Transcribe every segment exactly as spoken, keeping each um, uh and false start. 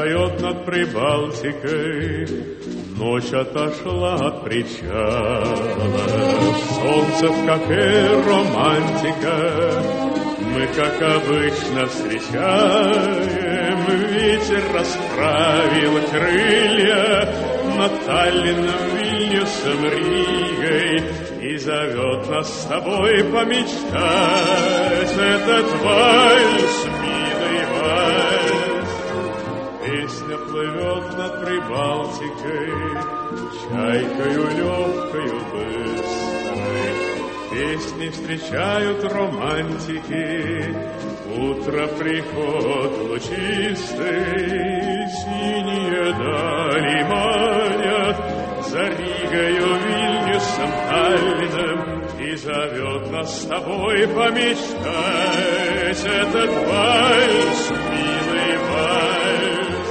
встает над Прибалтикой, ночь отошла от причала. Солнце в кафе, романтика, мы, как обычно, встречаем. Ветер расправил крылья над Таллином, Вильнюсом, Ригой и зовет нас с тобой помечтать этот вальс, милый вальс. Песня плывет над Прибалтикой, чайкою легкою быстрой. Песни встречают романтики, утро приход лучистый. Синие дали манят за Ригою, Вильнюсом, Таллином и зовет нас с тобой помечтать этот вальс, милый вальс.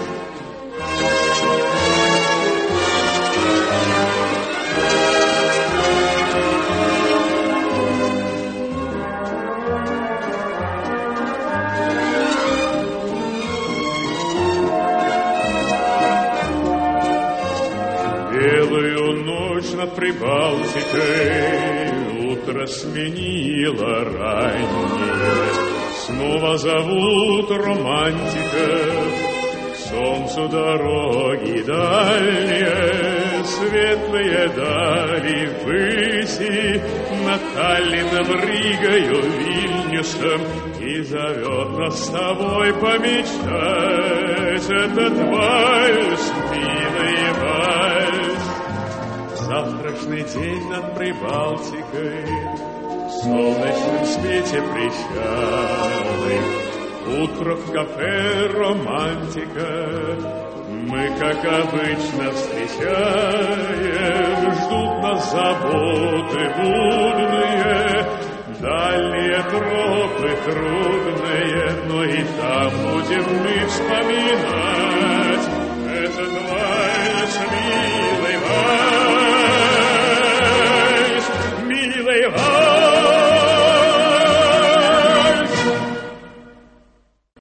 Белую ночь над Прибалтикой утро сменило раннее. Снова зовут романтиков к солнцу дороги дальние. Светлые дали выси над Таллином, Ригою, Вильнюсом и зовет нас с тобой помечтать этот вальс, милый вальс. Завтрашний день над Прибалтикой в солнечном свете прищалый. Утро в кафе, романтика, мы, как обычно, встречаем. Ждут нас заботы будные, дальние тропы трудные, но и там будем мы вспоминать этот вальс.